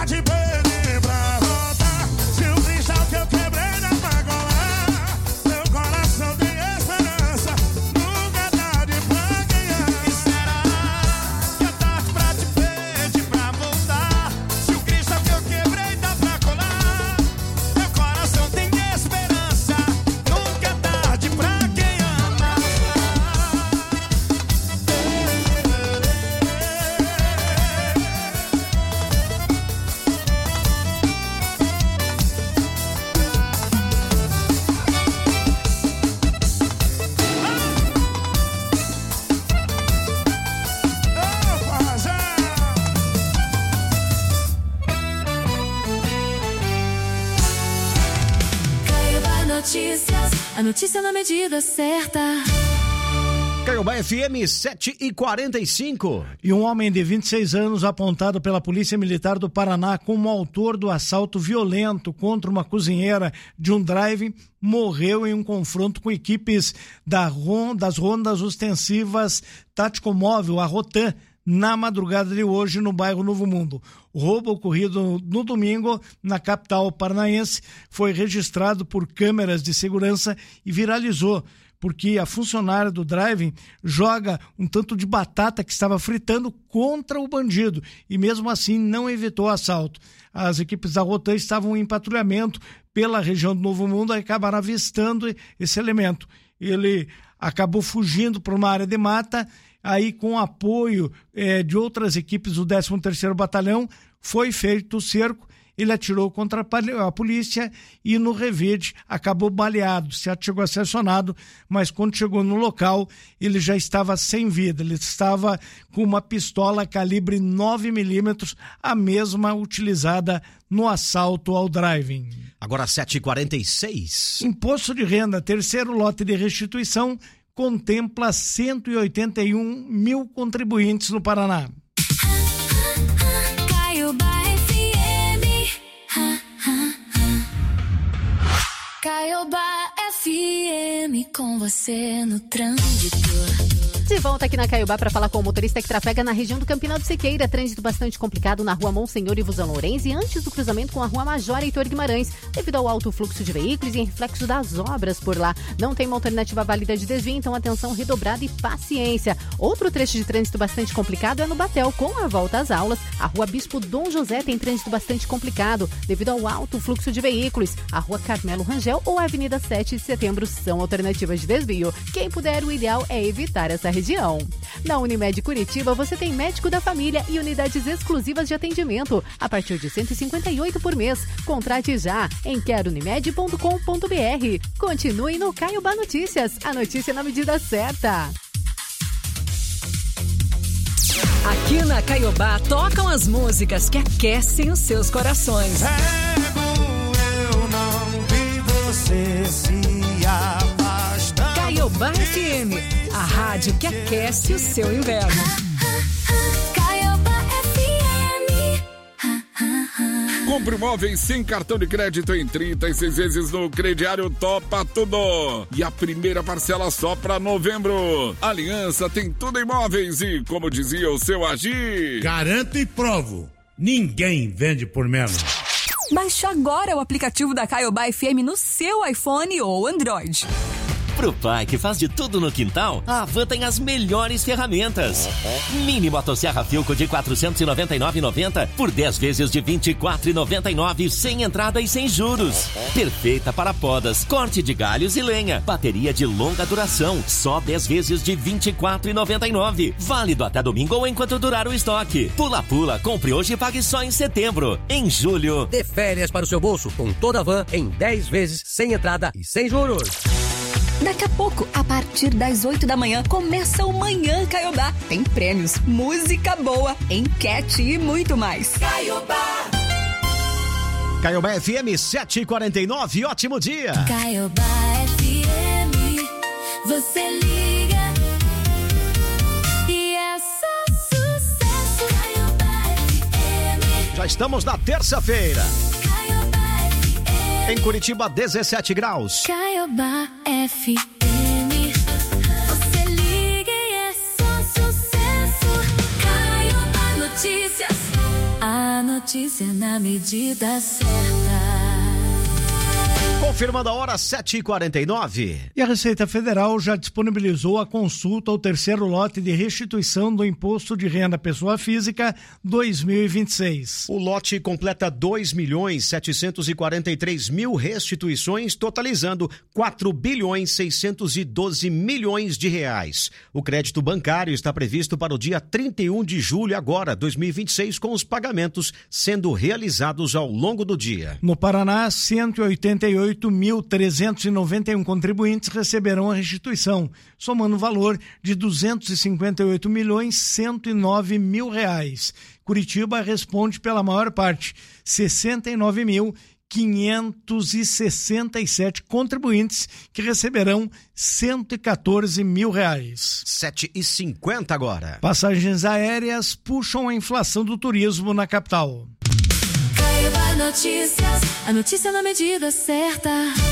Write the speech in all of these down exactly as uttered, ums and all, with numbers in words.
de pedir pra voltar. Se o cristal que eu quebrei dá pra colar, meu coração tem esperança, nunca é tarde pra ganhar. E será que é tarde pra te pedir pra voltar? Se o cristal que eu quebrei dá pra colar, meu coração tem esperança, nunca é tarde pra quem ama. Caiobá Notícias, a notícia na medida certa. Caiobá F M sete e quarenta e cinco. E um homem de vinte e seis anos apontado pela Polícia Militar do Paraná como autor do assalto violento contra uma cozinheira de um drive morreu em um confronto com equipes da Ron, das rondas ostensivas Tático Móvel, a Rotan, na madrugada de hoje no bairro Novo Mundo. O roubo ocorrido no domingo na capital paranaense foi registrado por câmeras de segurança e viralizou, porque a funcionária do drive joga um tanto de batata que estava fritando contra o bandido e mesmo assim não evitou o assalto. As equipes da Rotan estavam em patrulhamento pela região do Novo Mundo e acabaram avistando esse elemento. Ele acabou fugindo para uma área de mata. Aí, com apoio eh, de outras equipes do décimo terceiro Batalhão, foi feito o cerco. Ele atirou contra a polícia e no revide acabou baleado. Se chegou a ser acionado, mas quando chegou no local, ele já estava sem vida. Ele estava com uma pistola calibre nove milímetros, a mesma utilizada no assalto ao driving. Agora sete e quarenta e seis. Imposto de renda, terceiro lote de restituição, contempla cento e oitenta e um mil contribuintes no Paraná. Caiobá F M. Caiobá F M com você no trânsito. De volta aqui na Caiobá para falar com o motorista que trafega na região do Campinal do Siqueira. Trânsito bastante complicado na rua Monsenhor e Vusão Lourenço e antes do cruzamento com a rua Major Heitor Guimarães, devido ao alto fluxo de veículos e em reflexo das obras por lá. Não tem uma alternativa válida de desvio, então atenção redobrada e paciência. Outro trecho de trânsito bastante complicado é no Batel, com a volta às aulas. A rua Bispo Dom José tem trânsito bastante complicado devido ao alto fluxo de veículos. A rua Carmelo Rangel ou a Avenida sete de Setembro são alternativas de desvio. Quem puder, o ideal é evitar essa região. Na Unimed Curitiba, você tem médico da família e unidades exclusivas de atendimento a partir de cento e cinquenta e oito por mês. Contrate já em quero unimed ponto com ponto b r. Continue no Caiobá Notícias, a notícia na medida certa. Aqui na Caiobá tocam as músicas que aquecem os seus corações. Eu não vi você se afastar. Caiobá F M, a rádio que aquece o seu inverno. Caiobá F M. Compre móveis sem cartão de crédito em trinta e seis vezes no crediário Topa Tudo. E a primeira parcela só para novembro. Aliança tem tudo em móveis e, como dizia o seu Agir, garanto e provo, ninguém vende por menos. Baixe agora o aplicativo da Caiobá F M no seu iPhone ou Android. Pro pai que faz de tudo no quintal, a Havan tem as melhores ferramentas. Mini motosserra Filco de quatrocentos e noventa e nove reais e noventa centavos por dez vezes de vinte e quatro reais e noventa e nove centavos, sem entrada e sem juros. Perfeita para podas, corte de galhos e lenha. Bateria de longa duração, só dez vezes de vinte e quatro reais e noventa e nove centavos. Válido até domingo ou enquanto durar o estoque. Pula Pula, compre hoje e pague só em setembro. Em julho, dê férias para o seu bolso com toda a Havan em dez vezes, sem entrada e sem juros. Daqui a pouco, a partir das oito da manhã, começa o Manhã Caiobá. Tem prêmios, música boa, enquete e muito mais. Caiobá. Caiobá F M sete e quarenta e nove, ótimo dia. Caiobá F M, você liga e é só sucesso. Caiobá F M. Já estamos na terça-feira. Em Curitiba, dezessete graus. Caiobá F M. Você liga e é só sucesso. Caiobá Notícias. A A notícia na medida certa. Confirmando a hora, sete e quarenta e nove. E a Receita Federal já disponibilizou a consulta ao terceiro lote de restituição do Imposto de Renda Pessoa Física dois mil e vinte e seis. O lote completa dois milhões setecentos e quarenta e três mil restituições, totalizando quatro bilhões seiscentos e doze milhões de reais. O crédito bancário está previsto para o dia trinta e um de julho agora, dois mil e vinte e seis, com os pagamentos sendo realizados ao longo do dia. No Paraná, cento e oitenta e oito mil trezentos e noventa e um contribuintes receberão a restituição, somando o valor de duzentos e cinquenta e oito milhões cento e nove mil reais. Curitiba responde pela maior parte, sessenta e nove mil quinhentos e sessenta e sete contribuintes que receberão cento e quatorze mil reais. sete e cinquenta agora. Passagens aéreas puxam a inflação do turismo na capital. Caiobá Notícias, a notícia na medida certa.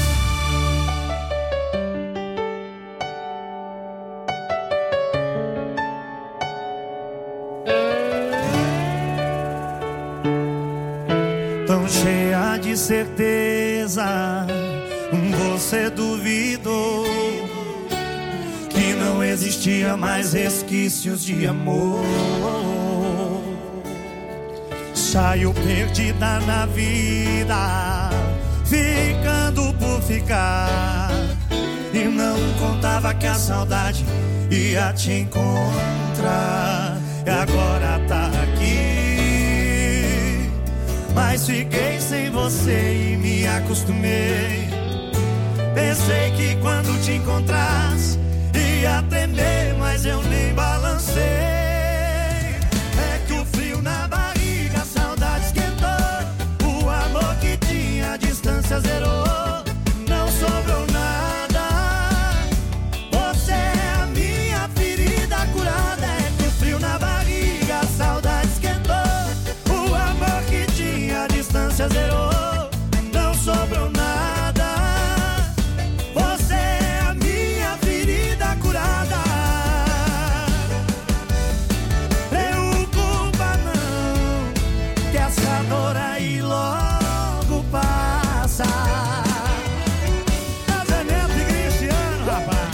Tão cheia de certeza, você duvidou que não existia mais resquícios de amor. Saiu perdida na vida, ficando por ficar, e não contava que a saudade ia te encontrar. E agora tá aqui, mas fiquei sem você e me acostumei. Pensei que quando te encontrasse ia tremer, mas eu nem balancei. É que o frio na barriga, a saudade esquentou, o amor que tinha a distância zerou. Não sobrou nada, você é a minha ferida curada. É que o frio na barriga, a saudade esquentou, o amor que tinha a distância zerou. Não sobrou nada, você é a minha ferida curada. Preocupa não, que essa dor aí logo passa. Casamento de Cristiano, rapaz.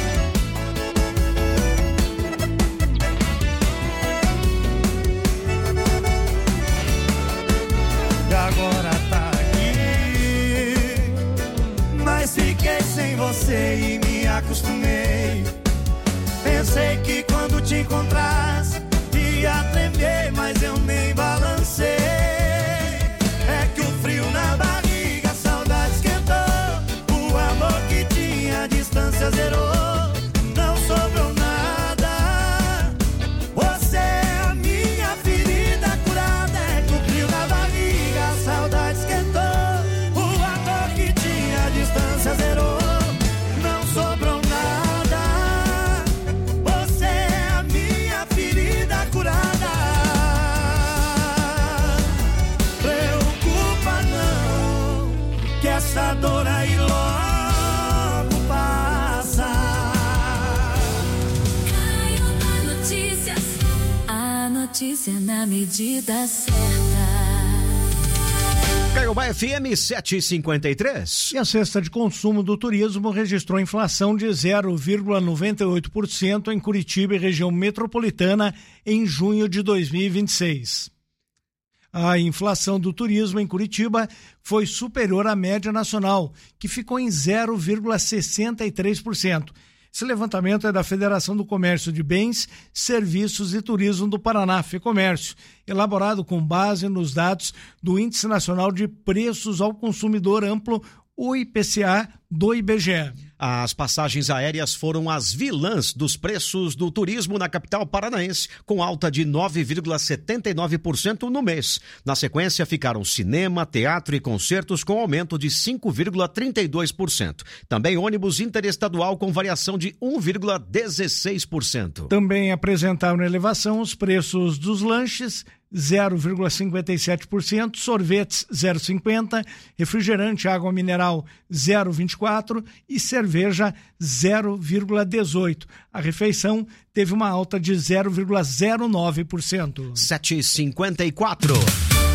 E agora tá aqui, mas fiquei sem você e me acostumei. Pensei que quando te encontrasse ia tremer, mas eu nem balancei. É que o frio na barriga, a saudade esquentou, o amor que tinha a distância zerou. Não sobrou nada, você é a minha ferida curada. É que o frio na barriga, a saudade esquentou, o amor que tinha a distância zerou. Não sobrou nada, você é a minha ferida curada. Preocupa não, que essa dor aí logo passa. Caiobá Notícias, a notícia na medida certa. Caiobá F M sete e cinquenta e três. E a cesta de consumo do turismo registrou inflação de zero vírgula noventa e oito por cento em Curitiba e região metropolitana em junho de dois mil e vinte e seis. A inflação do turismo em Curitiba foi superior à média nacional, que ficou em zero vírgula sessenta e três por cento. Esse levantamento é da Federação do Comércio de Bens, Serviços e Turismo do Paraná, FEComércio, elaborado com base nos dados do Índice Nacional de Preços ao Consumidor Amplo, o I P C A, do I B G E. As passagens aéreas foram as vilãs dos preços do turismo na capital paranaense, com alta de nove vírgula setenta e nove por cento no mês. Na sequência, ficaram cinema, teatro e concertos com aumento de cinco vírgula trinta e dois por cento. Também ônibus interestadual com variação de um vírgula dezesseis por cento. Também apresentaram elevação os preços dos lanches, zero vírgula cinquenta e sete por cento, sorvetes zero vírgula cinquenta por cento, refrigerante, água mineral zero vírgula vinte e quatro por cento e cerveja zero vírgula dezoito por cento. A refeição teve uma alta de zero vírgula zero nove por cento. sete e cinquenta e quatro.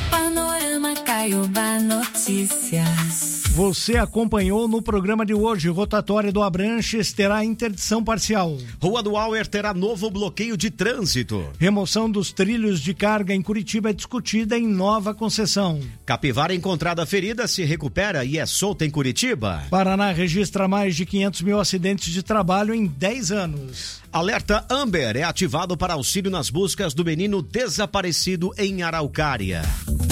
Panorama Caiobá Notícias. Você acompanhou no programa de hoje. Rotatória do Abranches terá interdição parcial. Rua do Auer terá novo bloqueio de trânsito. Remoção dos trilhos de carga em Curitiba é discutida em nova concessão. Capivara encontrada ferida se recupera e é solta em Curitiba. Paraná registra mais de quinhentos mil acidentes de trabalho em dez anos. Alerta Amber é ativado para auxílio nas buscas do menino desaparecido em Araucária.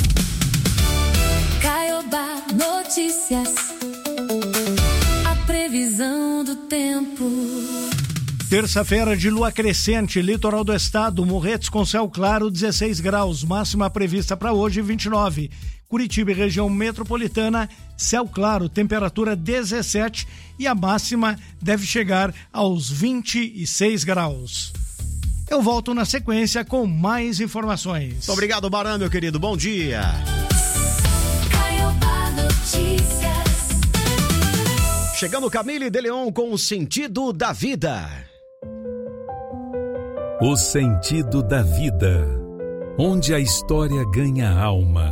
Caiobá Notícias. A previsão do tempo. Terça-feira de lua crescente, litoral do estado, Morretes com céu claro, dezesseis graus, máxima prevista para hoje, vinte e nove. Curitiba e região metropolitana, céu claro, temperatura dezessete e a máxima deve chegar aos vinte e seis graus. Eu volto na sequência com mais informações. Muito obrigado, Barão, meu querido. Bom dia. Chegando Camille de Leon com o sentido da vida. O sentido da vida, onde a história ganha alma.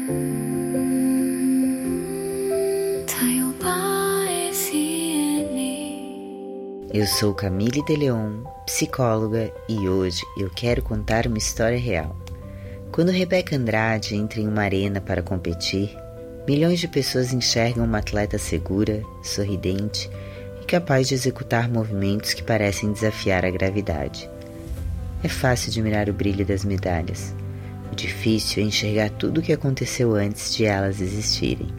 Eu sou Camille de Leon, psicóloga, e hoje eu quero contar uma história real. Quando Rebeca Andrade entra em uma arena para competir, milhões de pessoas enxergam uma atleta segura, sorridente e capaz de executar movimentos que parecem desafiar a gravidade. É fácil admirar o brilho das medalhas. O difícil é enxergar tudo o que aconteceu antes de elas existirem.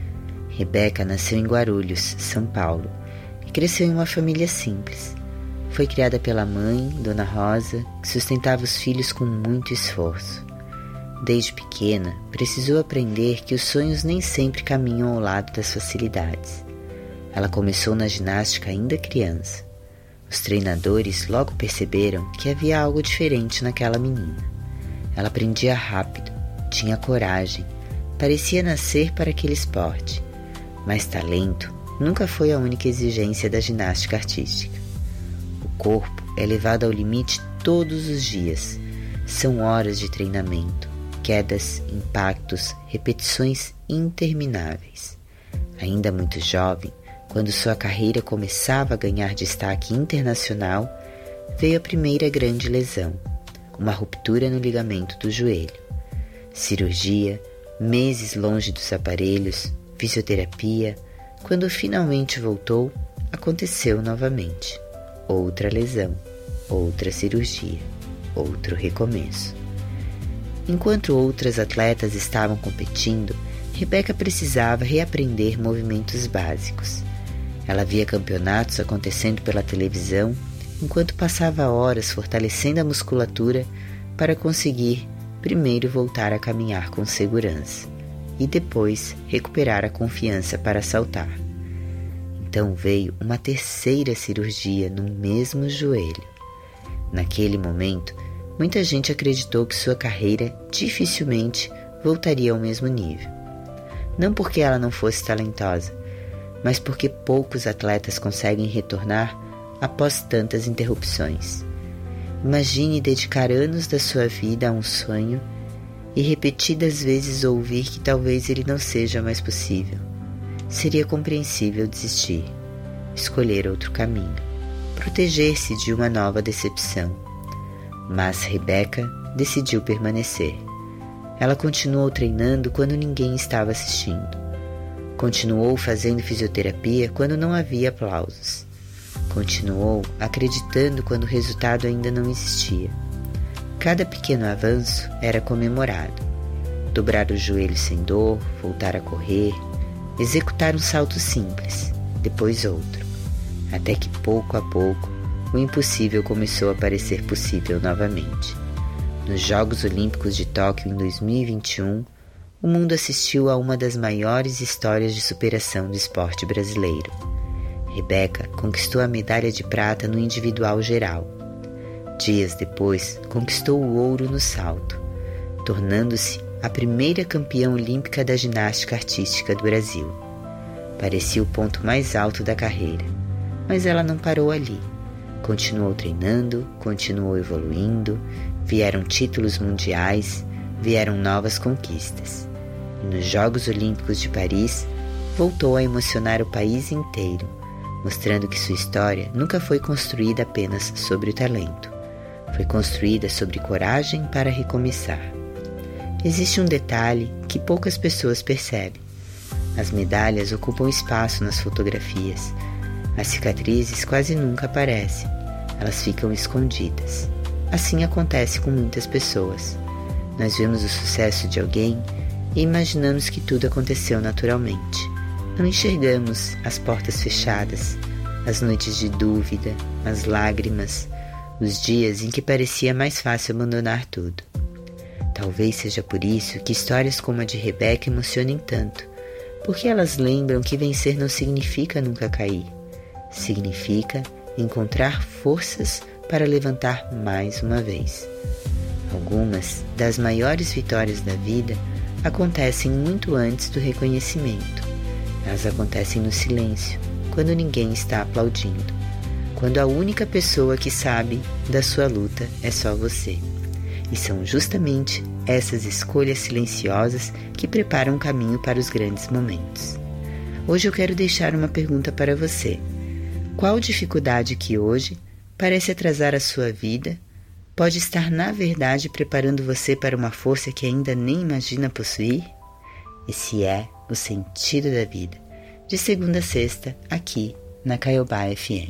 Rebeca nasceu em Guarulhos, São Paulo, e cresceu em uma família simples. Foi criada pela mãe, Dona Rosa, que sustentava os filhos com muito esforço. Desde pequena, precisou aprender que os sonhos nem sempre caminham ao lado das facilidades. Ela começou na ginástica ainda criança. Os treinadores logo perceberam que havia algo diferente naquela menina. Ela aprendia rápido, tinha coragem, parecia nascer para aquele esporte. Mas talento nunca foi a única exigência da ginástica artística. O corpo é levado ao limite todos os dias. São horas de treinamento, quedas, impactos, repetições intermináveis. Ainda muito jovem, quando sua carreira começava a ganhar destaque internacional, veio a primeira grande lesão, uma ruptura no ligamento do joelho. Cirurgia, meses longe dos aparelhos, fisioterapia. Quando finalmente voltou, aconteceu novamente. Outra lesão, outra cirurgia, outro recomeço. Enquanto outras atletas estavam competindo, Rebeca precisava reaprender movimentos básicos. Ela via campeonatos acontecendo pela televisão, enquanto passava horas fortalecendo a musculatura para conseguir primeiro voltar a caminhar com segurança e depois recuperar a confiança para saltar. Então veio uma terceira cirurgia no mesmo joelho. Naquele momento, muita gente acreditou que sua carreira dificilmente voltaria ao mesmo nível. Não porque ela não fosse talentosa, mas porque poucos atletas conseguem retornar após tantas interrupções. Imagine dedicar anos da sua vida a um sonho e repetidas vezes ouvir que talvez ele não seja mais possível. Seria compreensível desistir, escolher outro caminho, proteger-se de uma nova decepção. Mas Rebeca decidiu permanecer. Ela continuou treinando quando ninguém estava assistindo. Continuou fazendo fisioterapia quando não havia aplausos. Continuou acreditando quando o resultado ainda não existia. Cada pequeno avanço era comemorado. Dobrar o joelho sem dor, voltar a correr, executar um salto simples, depois outro, até que pouco a pouco o impossível começou a parecer possível novamente. Nos Jogos Olímpicos de Tóquio em dois mil e vinte e um, o mundo assistiu a uma das maiores histórias de superação do esporte brasileiro. Rebeca conquistou a medalha de prata no individual geral. Dias depois, conquistou o ouro no salto, tornando-se a primeira campeã olímpica da ginástica artística do Brasil. Parecia o ponto mais alto da carreira, mas ela não parou ali. Continuou treinando, continuou evoluindo, vieram títulos mundiais, vieram novas conquistas. E nos Jogos Olímpicos de Paris, voltou a emocionar o país inteiro, mostrando que sua história nunca foi construída apenas sobre o talento. Foi construída sobre coragem para recomeçar. Existe um detalhe que poucas pessoas percebem. As medalhas ocupam espaço nas fotografias. As cicatrizes quase nunca aparecem. Elas ficam escondidas. Assim acontece com muitas pessoas. Nós vemos o sucesso de alguém e imaginamos que tudo aconteceu naturalmente. Não enxergamos as portas fechadas, as noites de dúvida, as lágrimas, os dias em que parecia mais fácil abandonar tudo. Talvez seja por isso que histórias como a de Rebeca emocionem tanto, porque elas lembram que vencer não significa nunca cair. Significa encontrar forças para levantar mais uma vez. Algumas das maiores vitórias da vida acontecem muito antes do reconhecimento. Elas acontecem no silêncio, quando ninguém está aplaudindo. Quando a única pessoa que sabe da sua luta é só você. E são justamente essas escolhas silenciosas que preparam o caminho para os grandes momentos. Hoje eu quero deixar uma pergunta para você. Qual dificuldade que hoje parece atrasar a sua vida pode estar na verdade preparando você para uma força que ainda nem imagina possuir? Esse é o sentido da vida. De segunda a sexta, aqui na Caiobá F M.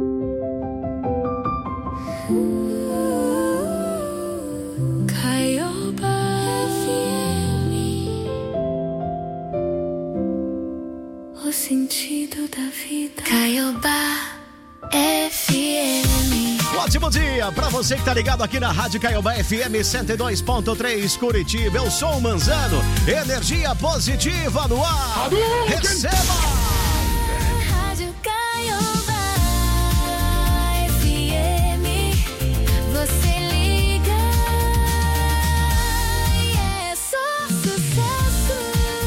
O sentido da vida. Caiobá F M. Um ótimo dia pra você que tá ligado aqui na Rádio Caiobá F M cento e dois ponto três Curitiba. Eu sou o Manzano. Energia positiva no ar. Receba! Rádio Caiobá F M. Você liga e é só sucesso.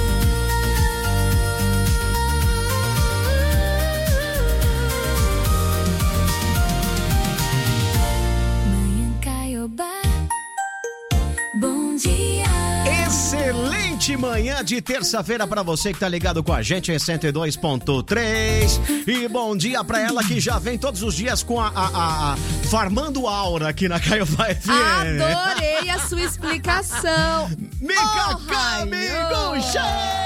Bom dia. Excelente manhã de terça-feira pra você que tá ligado com a gente em cento e dois ponto três. E bom dia pra ela que já vem todos os dias com a, a, a, a Farmando Aura aqui na Caiobá F M. Adorei a sua explicação. Mica Camigucha!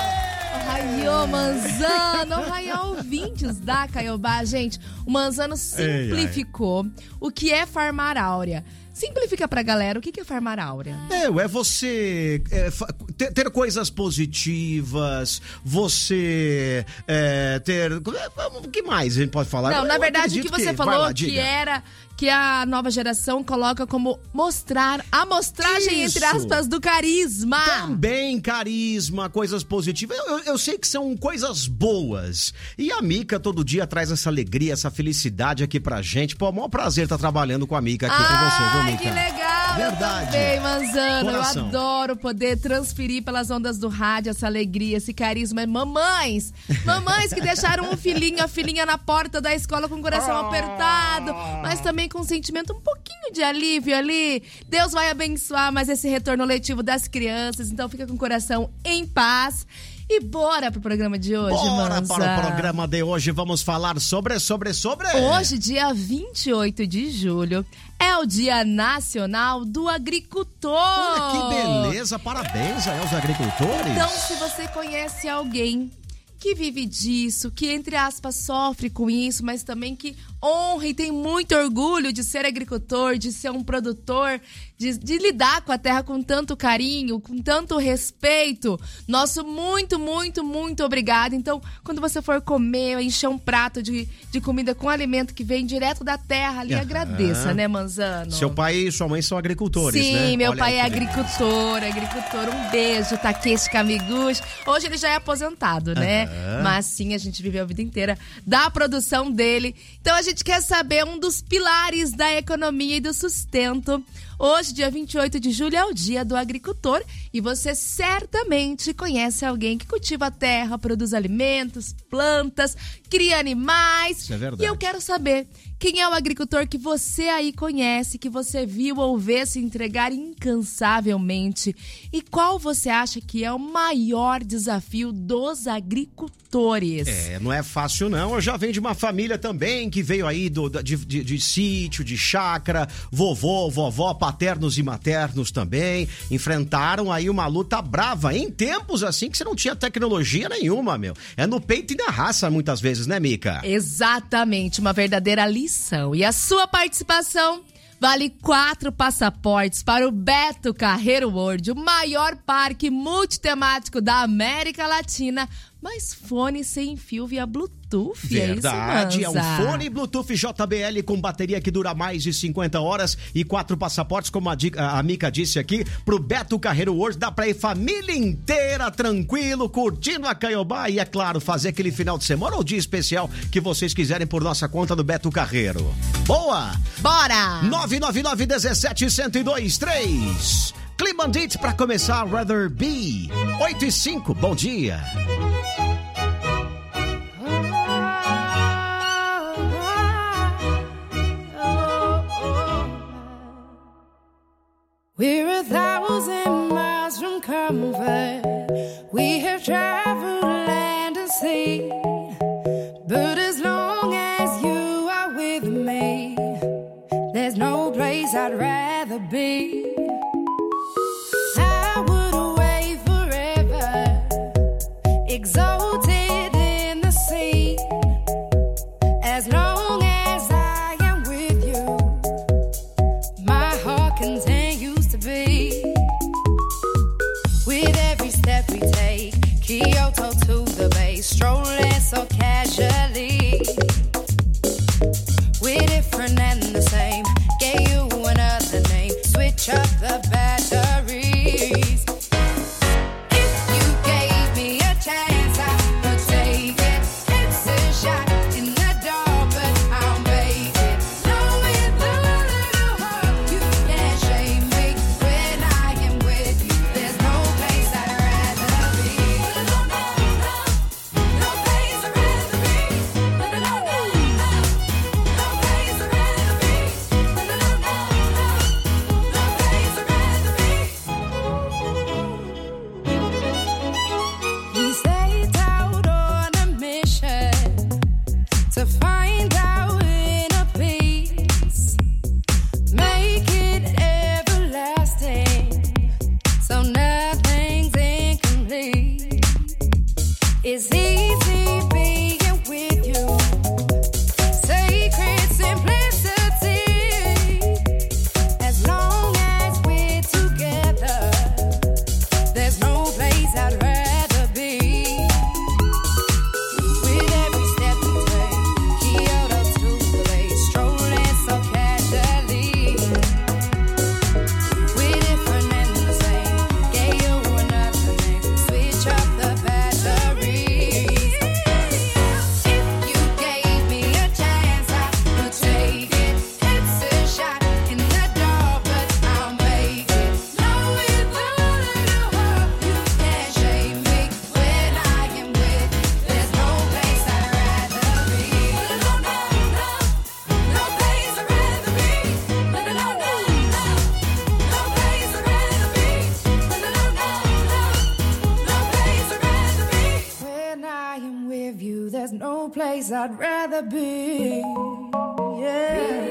Raiô, Manzano, raiô, ouvintes da Caiobá. Gente, o Manzano simplificou ai, ai. o que é farmar áurea. Simplifica pra galera, o que é farmar áurea? É, é você é, ter, ter coisas positivas, você é, ter... O que mais a gente pode falar? Não, eu, na eu verdade, o que você que, falou lá, que era... que a nova geração coloca como mostrar, a amostragem, Isso. entre aspas, do carisma. Também carisma, coisas positivas. Eu, eu, eu sei que são coisas boas. E a Mica todo dia traz essa alegria, essa felicidade aqui pra gente. Pô, é o maior prazer estar trabalhando com a Mica aqui Ai, com você, viu, Mica? Que legal! Verdade. Eu também, Manzano. Coração. Eu adoro poder transferir pelas ondas do rádio essa alegria, esse carisma. Mamães! Mamães que deixaram um filhinho, a filhinha na porta da escola com o coração Ah. apertado, mas também com um sentimento um pouquinho de alívio ali. Deus vai abençoar mais esse retorno letivo das crianças, então fica com o coração em paz. E bora pro programa de hoje, Bora Manza. para o programa de hoje, vamos falar sobre, sobre, sobre... Hoje, dia vinte e oito de julho, é o Dia Nacional do Agricultor. Olha que beleza, parabéns aí aos agricultores. Então, se você conhece alguém que vive disso, que, entre aspas, sofre com isso, mas também que honra e tem muito orgulho de ser agricultor, de ser um produtor, de, de lidar com a terra com tanto carinho, com tanto respeito. Nosso muito, muito, muito obrigado. Então, quando você for comer, encher um prato de, de comida com alimento que vem direto da terra, ali, Aham. agradeça, né, Manzano? Seu pai e sua mãe são agricultores, Sim, né? Sim, meu Olha pai é aí que legal. agricultor, agricultor. Um beijo, Takeshi Kamiguchi. Hoje ele já é aposentado, né? Aham. Mas sim, a gente viveu a vida inteira da produção dele. Então a gente quer saber um dos pilares da economia e do sustento. Hoje, dia vinte e oito de julho, é o Dia do Agricultor e você certamente conhece alguém que cultiva a terra, produz alimentos, plantas, cria animais. Isso é verdade. E eu quero saber quem é o agricultor que você aí conhece, que você viu ou vê se entregar incansavelmente e qual você acha que é o maior desafio dos agricultores. É, não é fácil não. Eu já venho de uma família também que veio aí do, de, de, de sítio, de chácara, vovô, vovó, paternos e maternos também, enfrentaram aí uma luta brava em tempos assim que você não tinha tecnologia nenhuma, meu. É no peito e na raça muitas vezes, né, Mica? Exatamente, uma verdadeira lição. E a sua participação vale quatro passaportes para o Beto Carreiro World, o maior parque multitemático da América Latina, mas fone sem fio via Bluetooth. Verdade, é isso, é um fone Bluetooth J B L com bateria que dura mais de cinquenta horas e quatro passaportes, como a, a, a Mica disse aqui, pro Beto Carreiro World. Dá pra ir família inteira, tranquilo, curtindo a Caiobá e, é claro, fazer aquele final de semana ou dia especial que vocês quiserem por nossa conta do Beto Carreiro. Boa! Bora! nove nove nove, um sete, zero zero dois três. Climandite pra começar, Rather Be. oito e cinco, bom dia. We're a thousand miles from comfort. We have traveled land and sea. But as long as you are with me, there's no place I'd rather be. I would away forever, exalted in the sea. As long as I am with you, my heart continues to be. With every step we take, Kyoto to the bay, strolling so casually. We're different and the same, gave you another name, switch up the batteries. If you gave me a chance, I would take it. It's a shot in the dark, but I'll make it. Knowing the little heart, you can't shame me. When I am with you, there's no place I'd rather be. No, no, no, no place I'd rather be. No, no, no, no, no place I'd rather be. No, no, no, no, no place I'd rather be. We set out on a mission to find our inner peace, make it everlasting, so nothing's incomplete. It's easy being with you, sacred simplicity. As long as we're together, there's no place I'd rather be. With every step we take, Kyoto to the bay, strolling so casually. We're different and the same, gave you another name, switch up the batteries. If you gave me a chance, I would take it. It's a shot in the dark, but I'll make it. Knowing the little heart, you can't shame me. When I am with you, there's no place I'd rather be. No, no, no, no place I'd rather be. No, no, no, no, no place I'd rather be. No, no, no, no, no place I'd rather be. When I am with you, there's no place I'd rather be. Yeah.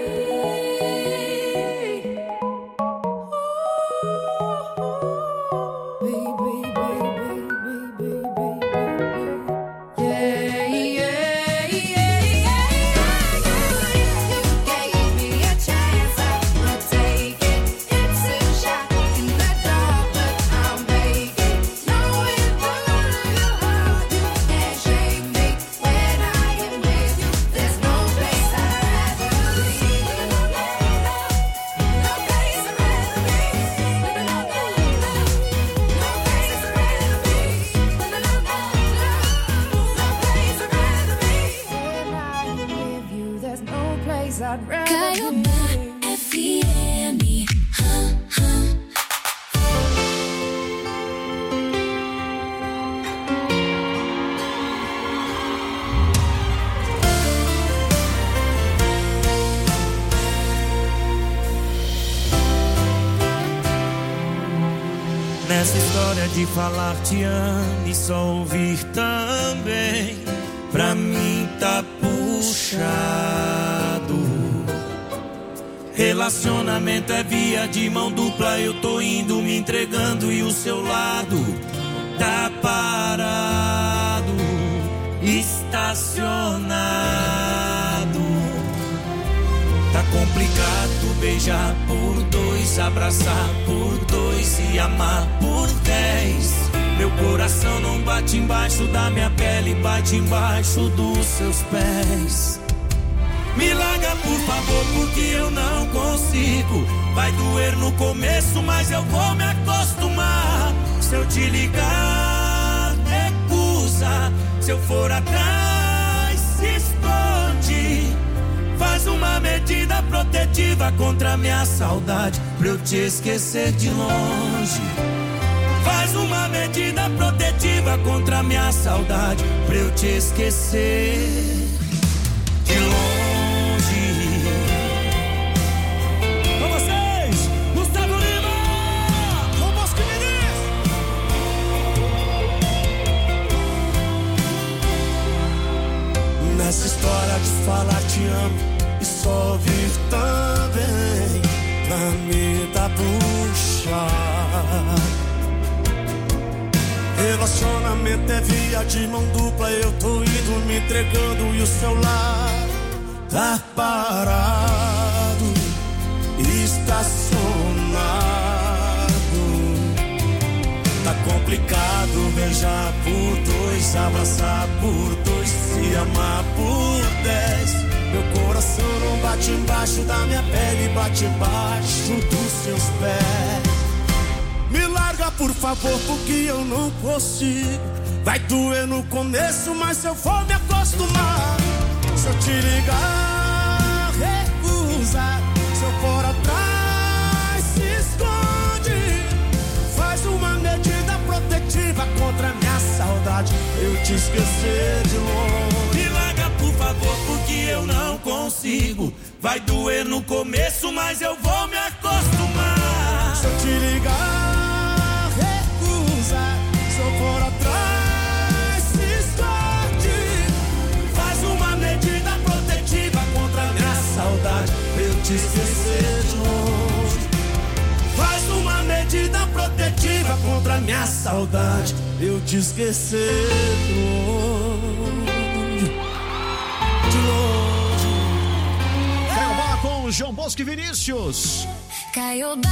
Yeah, yeah, yeah, yeah. You gave me a chance, I would take it. It's a shot in the dark, but I'll make it. Knowing the little heart, you can't shake me. When I am with you, there's no place I'd rather be. Nessa história de falar te amo e só ouvir também, pra mim tá puxado. Relacionamento é via de mão dupla, eu tô indo me entregando e o seu lado tá parado, estacionado. Tá complicado beijar por dois, abraçar por dois e amar por dez. Meu coração não bate embaixo da minha pele, bate embaixo dos seus pés. Me larga por favor, porque eu não consigo. Vai doer no começo, mas eu vou me acostumar. Se eu te ligar, recusa. Se eu for atrás, se esconde. Faz uma medida protetiva contra a minha saudade, pra eu te esquecer de longe. Faz uma medida protetiva contra a minha saudade, pra eu te esquecer de longe. Com vocês, Gustavo Lima, com Bosque Menezes. Nessa história de falar te amo e só ouvir também, pra mim tá puxado. Relacionamento é via de mão dupla, eu tô indo me entregando e o seu lar tá parado, estacionado. Tá complicado beijar por dois, abraçar por dois, se amar por dez. Meu coração não bate embaixo da minha pele, bate embaixo dos seus pés. Me larga por favor, porque eu não consigo. Vai doer no começo, mas eu vou me acostumar. Se eu te ligar, recusa. Se eu for atrás, se esconde. Faz uma medida protetiva contra a minha saudade, eu te esquecer de longe. Me larga por favor, porque eu não consigo. Vai doer no começo, mas eu vou me acostumar. Se eu te ligar, recusa. Se eu for atrás, se esconde. Faz uma medida protetiva contra a minha saudade, pra eu te esquecer de longe. Faz uma medida protetiva contra a minha saudade, eu te esquecer de longe. De longe. Caiobá com João Bosco e Vinícius. Caiobá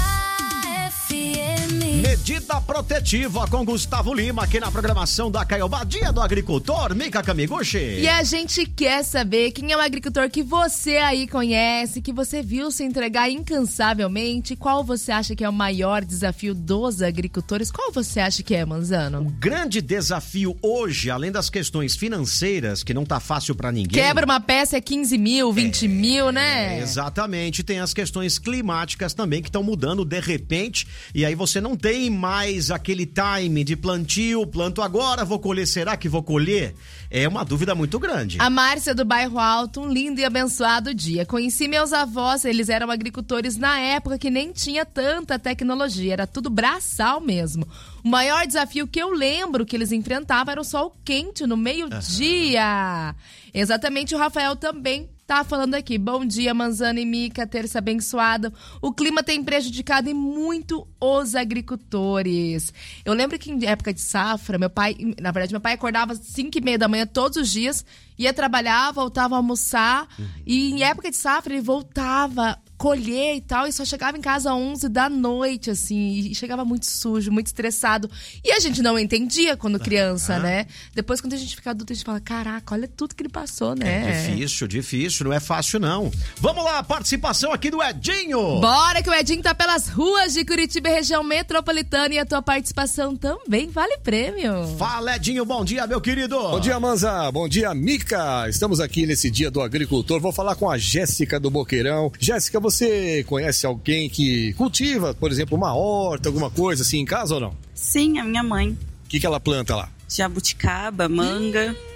F M. Medida protetiva com Gustavo Lima aqui na programação da Caiobá, Dia do Agricultor, Mica Kamiguchi. E a gente quer saber quem é o agricultor que você aí conhece, que você viu se entregar incansavelmente. Qual você acha que é o maior desafio dos agricultores? Qual você acha que é, Manzano? O grande desafio hoje, além das questões financeiras, que não tá fácil pra ninguém. Quebra uma peça é quinze mil, vinte é, mil, né? É, exatamente. Tem as questões climáticas também que estão mudando de repente. E aí você não tem mais aquele time de plantio, planto agora, vou colher, será que vou colher? É uma dúvida muito grande. A Márcia do Bairro Alto, um lindo e abençoado dia. Conheci meus avós, eles eram agricultores na época que nem tinha tanta tecnologia, era tudo braçal mesmo. O maior desafio que eu lembro que eles enfrentavam era o sol quente no meio-dia. Uhum. Exatamente, o Rafael também tá falando aqui. Bom dia, Manzano e Mica, terça abençoada. O clima tem prejudicado e muito os agricultores. Eu lembro que em época de safra, meu pai, na verdade, meu pai acordava às cinco e meia da manhã todos os dias, ia trabalhar, voltava a almoçar, uhum. e em época de safra ele voltava colher e tal, e só chegava em casa às onze da noite, assim, e chegava muito sujo, muito estressado. E a gente não entendia quando criança, ah. né? Depois, quando a gente fica adulto, a gente fala, caraca, olha tudo que ele passou, né? É difícil, difícil, não é fácil, não. Vamos lá, participação aqui do Edinho! Bora, que o Edinho tá pelas ruas de Curitiba e região metropolitana, e a tua participação também vale prêmio. Fala, Edinho, bom dia, meu querido! Bom dia, Manza, bom dia, Mica! Estamos aqui nesse dia do agricultor, vou falar com a Jéssica do Boqueirão. Jéssica, você conhece alguém que cultiva, por exemplo, uma horta, alguma coisa assim em casa ou não? Sim, a minha mãe. O que, que ela planta lá? Jabuticaba, manga.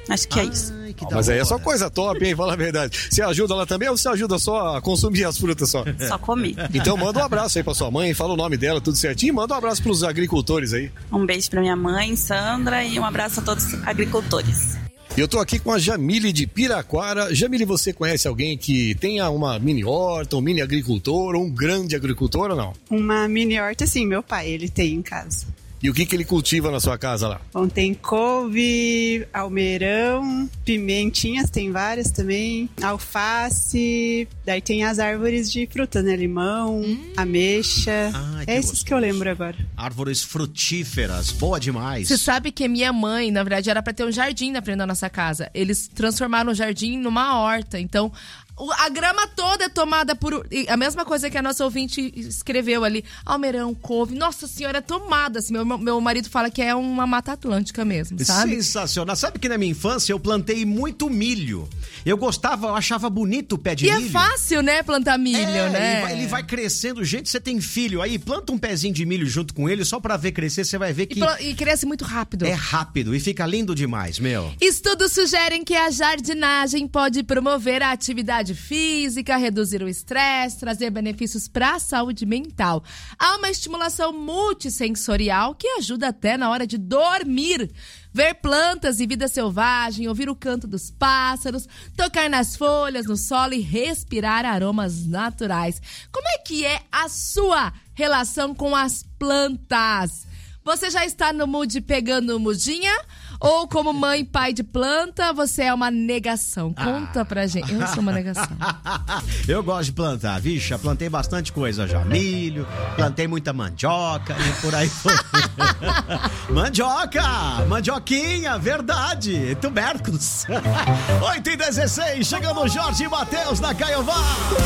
Acho que é isso. Ah, mas aí é só coisa top, hein? Fala a verdade. Você ajuda lá também ou você ajuda só a consumir as frutas só? Só comer. Então manda um abraço aí pra sua mãe, fala o nome dela, tudo certinho. E manda um abraço pros agricultores aí. Um beijo pra minha mãe, Sandra, e um abraço a todos os agricultores. E eu tô aqui com a Jamile de Piraquara. Jamile, você conhece alguém que tenha uma mini horta, um mini agricultor ou um grande agricultor ou não? Uma mini horta, sim, meu pai, ele tem em casa. E o que que ele cultiva na sua casa lá? Bom, tem couve, almeirão, pimentinhas, tem várias também, alface, daí tem as árvores de fruta, né? Limão, hum. ameixa, Ai, é esses gostoso. Que eu lembro agora. Árvores frutíferas, boa demais. Você sabe que minha mãe, na verdade, era pra ter um jardim na frente da nossa casa. Eles transformaram o jardim numa horta, então... A grama toda é tomada por... A mesma coisa que a nossa ouvinte escreveu ali. Almeirão, couve. Nossa senhora, é tomada. Assim, meu, meu marido fala que é uma mata atlântica mesmo, sabe? Sensacional. Sabe que na minha infância eu plantei muito milho. Eu gostava, eu achava bonito o pé de e milho. E é fácil, né, plantar milho, é, né? Ele vai, ele vai crescendo. Gente, você tem filho aí, planta um pezinho de milho junto com ele só pra ver crescer. Você vai ver que... E, e cresce muito rápido. É rápido e fica lindo demais, meu. Estudos sugerem que a jardinagem pode promover a atividade física, reduzir o estresse, trazer benefícios para a saúde mental. Há uma estimulação multissensorial que ajuda até na hora de dormir. Ver plantas e vida selvagem, ouvir o canto dos pássaros, tocar nas folhas, no solo e respirar aromas naturais. Como é que é a sua relação com as plantas? Você já está no mood pegando mudinha? Ou como mãe e pai de planta, você é uma negação? Conta ah. pra gente. Eu sou uma negação. Eu gosto de plantar, vixe, já plantei bastante coisa já. Milho, plantei muita mandioca e por aí foi. Mandioca! Mandioquinha, verdade! Tubérculos. oito e dezesseis, chegando Jorge Mateus na Caiová.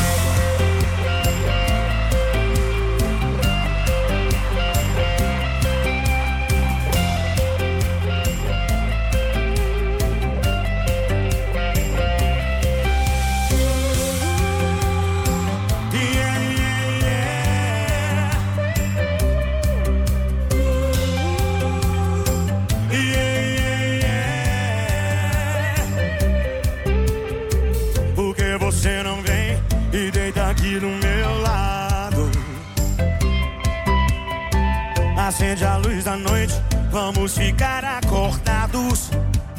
Você não vem e deita aqui do meu lado. Acende a luz da noite, vamos ficar acordados.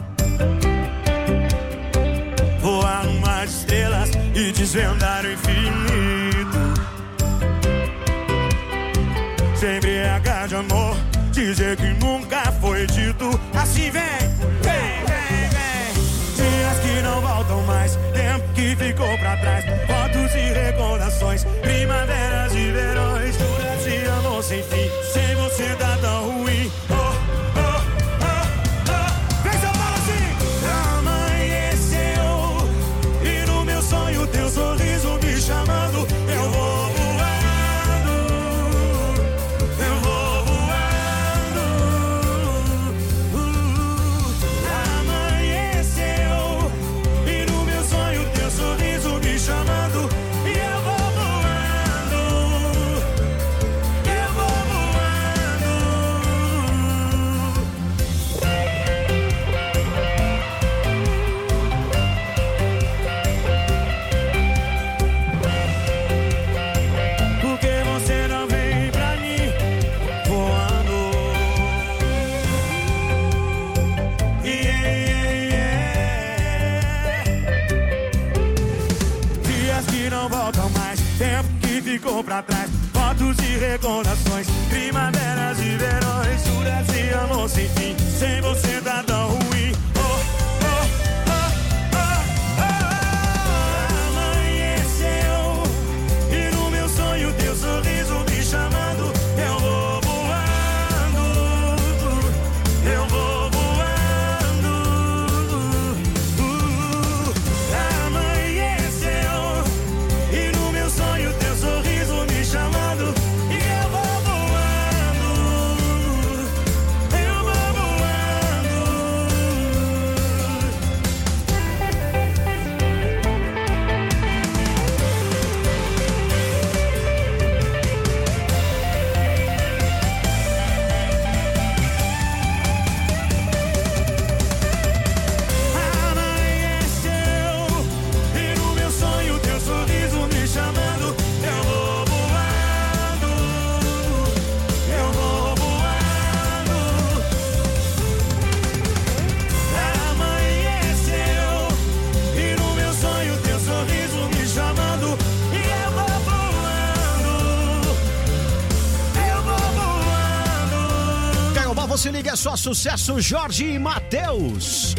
Voar no mar de estrelas e desvendar o infinito. Se embriagar de amor, dizer que nunca foi dito. Assim vem, vem, vem, vem. Dias que não voltam mais, tempo que ficou pra trás. Fotos e recordações, primaveras e verões. Jura de amor sem fim, sem você tá tão ruim. Oh, oh, oh, oh. Vem São Paulo assim. Amanheceu e no meu sonho teu sorriso me chamando. Eu vou voando, eu vou voando. uh, Amanheceu e no meu sonho teu sorriso me chamando. E eu vou voando, eu vou voando. Porque você não vem pra mim voando. Yeah, yeah, yeah. Dias que não voltam mais, tempo que ficou pra trás. Fotos e recordações, primaveras e verões. Juras de amor sem fim, sem você tá tão ruim. Oh, oh, oh, oh, oh. Amanheceu e no meu sonho teu sorriso me chamando. Eu vou voando, eu vou voando. uh, Amanheceu e no meu sonho teu sorriso me chamando. E eu vou voando, eu vou voando. se liga, é só sucesso, Jorge e Matheus.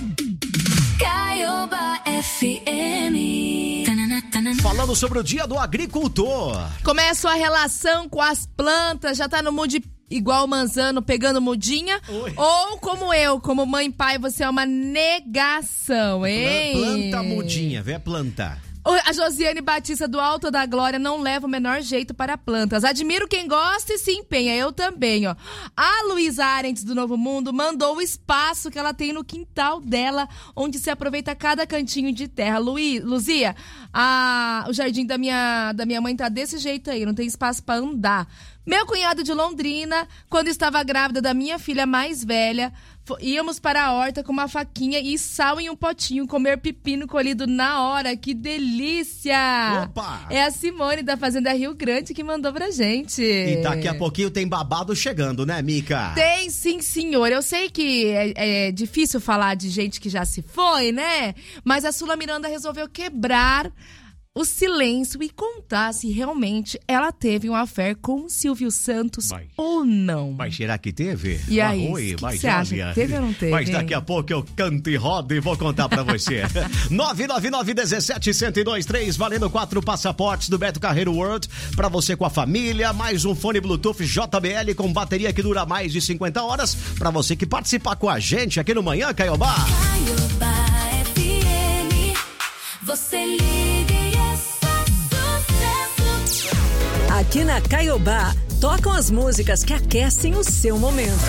Caioba F M. Tanana, tanana. Falando sobre o dia do agricultor. Começa a relação com as plantas, já tá no mood igual o Manzano pegando mudinha? Oi. Ou como eu, como mãe e pai, você é uma negação, hein? Planta mudinha, vem plantar. A Josiane Batista do Alto da Glória não leva o menor jeito para plantas. Admiro quem gosta e se empenha, eu também, ó. A Luísa Arentes do Novo Mundo mandou o espaço que ela tem no quintal dela, onde se aproveita cada cantinho de terra. Luí, Luzia, a, o jardim da minha, da minha mãe tá desse jeito aí, não tem espaço para andar. Meu cunhado de Londrina, quando estava grávida da minha filha mais velha, íamos para a horta com uma faquinha e sal em um potinho, comer pepino colhido na hora. Que delícia! Opa! É a Simone da Fazenda Rio Grande que mandou pra gente. E daqui a pouquinho tem babado chegando, né, Mica? Tem sim, senhor. Eu sei que é, é difícil falar de gente que já se foi, né? Mas a Sula Miranda resolveu quebrar o silêncio e contar se realmente ela teve um affair com o Silvio Santos mas, ou não. Mas será que teve? E aí, o que você acha? Teve ou não teve? Mas daqui a pouco eu canto e rodo e vou contar pra você. nove nove nove, um sete, um zero dois três, valendo quatro passaportes do Beto Carreiro World pra você com a família, mais um fone Bluetooth J B L com bateria que dura mais de cinquenta horas pra você que participar com a gente aqui no Manhã Caiobá. Caiobá F M, você liga e é só sucesso. Aqui na Caiobá, tocam as músicas que aquecem o seu momento.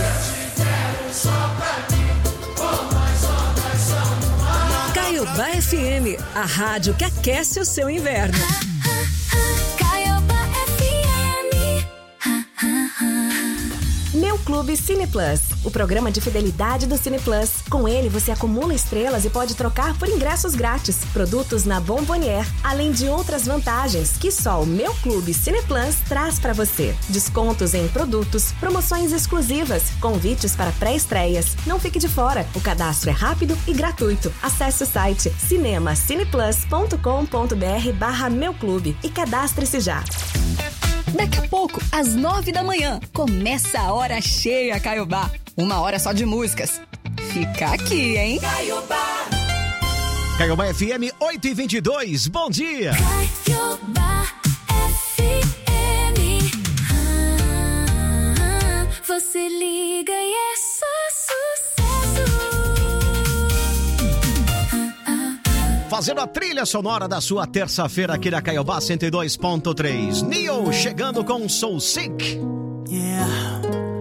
Caiobá F M, a rádio que aquece o seu inverno. Caiobá F M. Meu Clube Cine Plus, o programa de fidelidade do Cine Plus. Com ele, você acumula estrelas e pode trocar por ingressos grátis, produtos na Bombonier, além de outras vantagens que só o Meu Clube Cine Plus traz para você. Descontos em produtos, promoções exclusivas, convites para pré-estreias. Não fique de fora, o cadastro é rápido e gratuito. Acesse o site cinemacineplus.com.br barra Meu Clube e cadastre-se já. Daqui a pouco, às nove da manhã, começa a Hora Cheia Caiobá. Uma hora só de músicas. Fica aqui, hein? Caiobá. Caiobá F M oito e vinte e dois, bom dia. Caiobá F M. Ah, você liga e é só sucesso. Fazendo a trilha sonora da sua terça-feira aqui na Caiobá cento e dois ponto três. Neo chegando com Soul Sick. Yeah.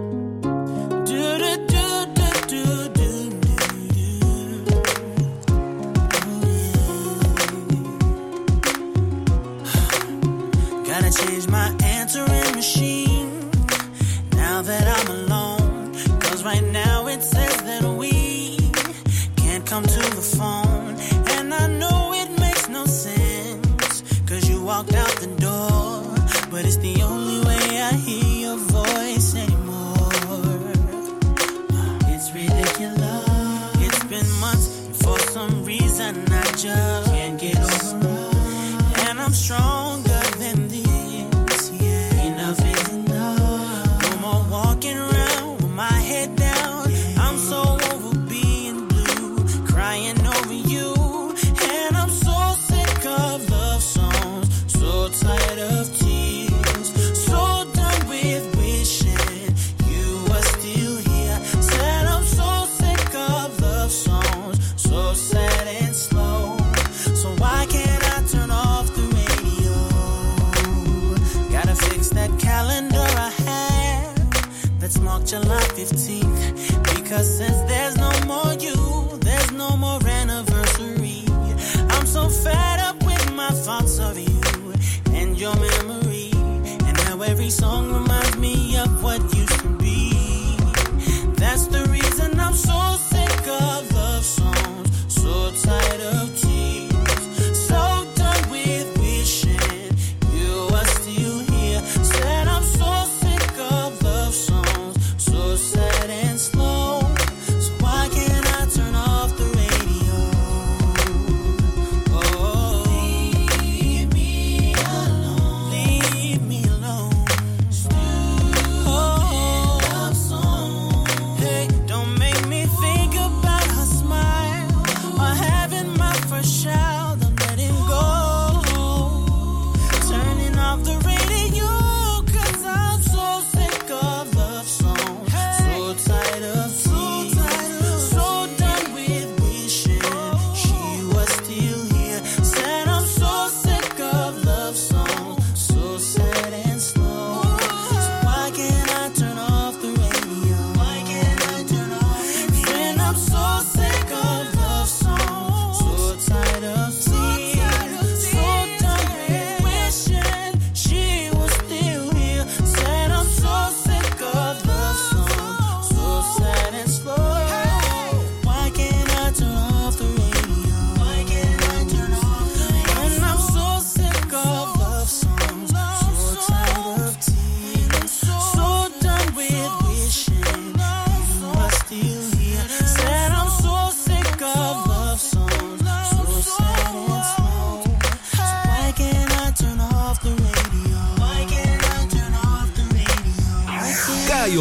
Gotta change my answering machine now that I'm alone. Cause right now it says that we can't come to the phone. And I know it makes no sense, cause you walked out the door. But it's the only way I hear your voice anymore. It's ridiculous. It's been months, and for some reason I just can't get over. And I'm stronger than this, yeah. Enough is enough. No more walking around with my head down. I'm so over being blue, crying over you. And I'm so sick of love songs, so tired of tears, so done with wishing you were still here. Said I'm so sick of love songs, so sad and slow. So why can't I turn off the radio? Gotta fix that calendar I have that's marked July fifteenth. Because since there's no more you, there's no more anniversary. I'm so fed up with my thoughts of you and your memory, and how every song reminds me of what used to be. That's the reason I'm so sick of love songs, so tired of tears, so done with wishing you were still here. Said I'm so sick of love songs, so sad and slow. So why can't I turn off the radio? Oh, leave me alone, leave me alone. Still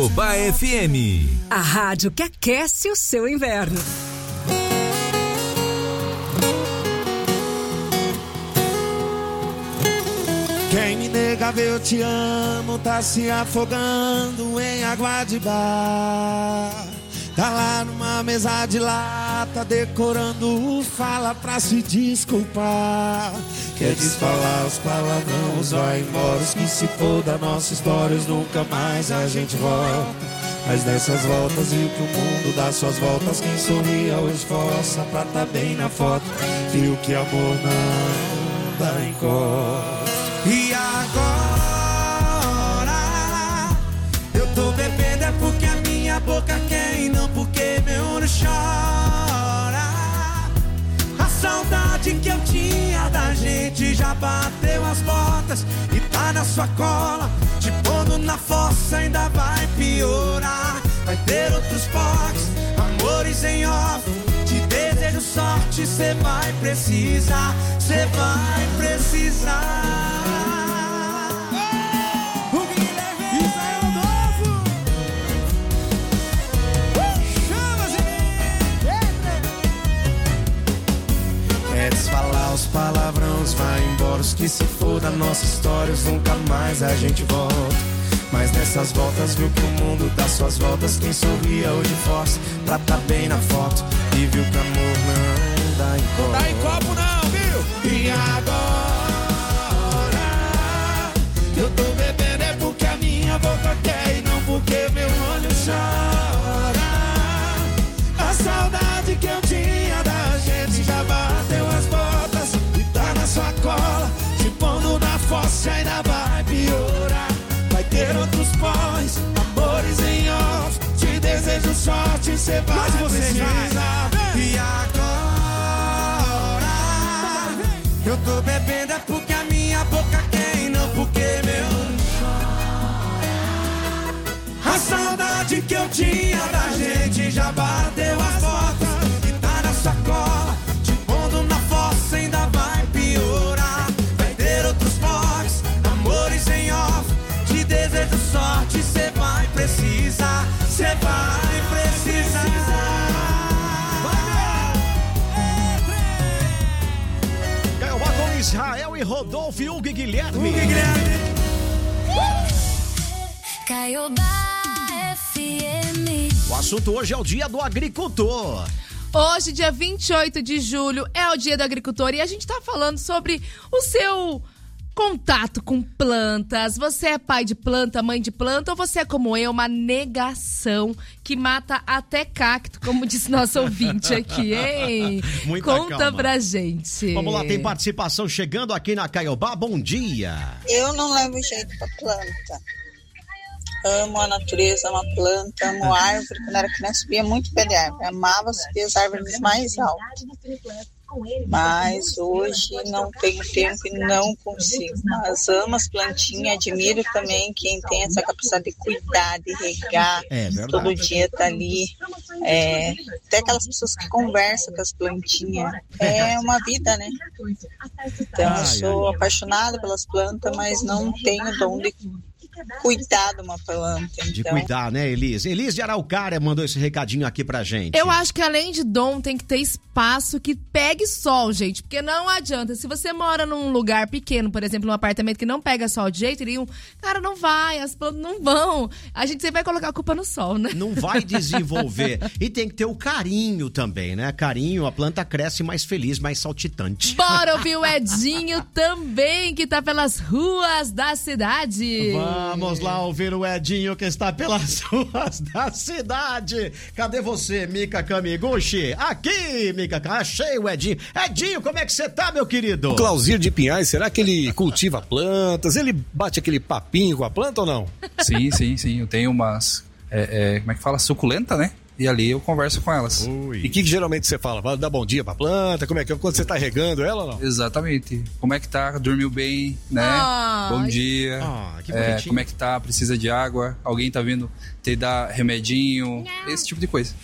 Caiobá F M. A rádio que aquece o seu inverno. Quem me nega ver eu te amo tá se afogando em água de bar. Tá lá numa mesa de lata decorando fala pra se desculpar. Quer desfalar os palavrões, vai embora, os que se for da nossa história, nunca mais a gente volta. Mas dessas voltas viu que o mundo dá suas voltas, quem sorria ou esforça pra tá bem na foto, viu que amor não dá encosta. E agora eu tô bebendo é porque a minha boca quer e não porque meu olho chora. A saudade que eu tinha da gente já bateu as botas e tá na sua cola, te pondo na fossa ainda vai piorar. Vai ter outros pocs, amores em off, te desejo sorte, cê vai precisar, cê vai precisar. É desfalar os palavrões, vai embora, os que se for da nossa história, nunca mais a gente volta. Mas nessas voltas viu que o mundo dá suas voltas, quem sorria hoje força pra tá bem na foto, e viu que amor não dá em copo. Não dá em copo não, viu? E agora eu tô bebendo é porque a minha boca quer e não porque meu olho chora. A saudade que eu tinha da gente já bateu as botas e tá na sua cola, te pondo na fossa ainda vai piorar. Vai ter outros pós, amores em off, te desejo sorte, cê vai Mas você precisar. Vai. E agora eu tô bebendo é porque a minha boca quer e não porque meu olho chora. A saudade que eu tinha da gente já bateu as botas e tá na sacola, te pondo na fossa ainda vai piorar. Vai ter outros pós, amores em off, te desejo sorte, cê vai precisar, cê vai precisar. Caiobá com Israel e Rodolfo e Hugo e Guilherme. Hugo e Guilherme. Caiobá F M. O assunto hoje é o Dia do Agricultor. Hoje, dia vinte e oito de julho, é o Dia do Agricultor e a gente tá falando sobre o seu contato com plantas. Você é pai de planta, mãe de planta, ou você é como eu, uma negação que mata até cacto, como disse nosso ouvinte aqui, hein? Muita Conta calma. pra gente. Vamos lá, tem participação chegando aqui na Caiobá. Bom dia. Eu não levo jeito pra planta. Amo a natureza, amo a planta, amo a árvore. Quando era criança, subia muito pé de árvore. Amava subir as árvores mais altas. Mas hoje não tenho tempo e não consigo. Mas amo as plantinhas, admiro também quem tem essa capacidade de cuidar, de regar, é todo dia tá ali. É, até aquelas pessoas que conversam com as plantinhas. É uma vida, né? Então eu sou apaixonada pelas plantas, mas não tenho dom de cuidar de uma planta. De então... cuidar, né, Elis? Elis de Araucária mandou esse recadinho aqui pra gente. Eu acho que além de dom, tem que ter espaço que pegue sol, gente. Porque não adianta. Se você mora num lugar pequeno, por exemplo, num apartamento que não pega sol de jeito nenhum, cara, não vai, as plantas não vão. A gente sempre vai colocar a culpa no sol, né? Não vai desenvolver. E tem que ter o carinho também, né? Carinho, a planta cresce mais feliz, mais saltitante. Bora ouvir o Edinho também, que tá pelas ruas da cidade. Vamos lá ouvir o Edinho, que está pelas ruas da cidade. Cadê você, Mika Kamiguchi? Aqui, Mika. Achei o Edinho. Edinho, como é que você tá, meu querido? O Clauzir de Pinhais, será que ele cultiva plantas? Ele bate aquele papinho com a planta ou não? Sim, sim, sim. Eu tenho umas, é, é, como é que fala? Suculenta, né? E ali eu converso com elas. Ui. E o que, que geralmente você fala? Vai dar bom dia pra planta? Como é que é? Quando você tá regando ela ou não? Exatamente. Como é que tá? Dormiu bem, né? Ah, bom dia. Ah, que é, como é que tá? Precisa de água? Alguém tá vindo te dar remedinho? Esse tipo de coisa.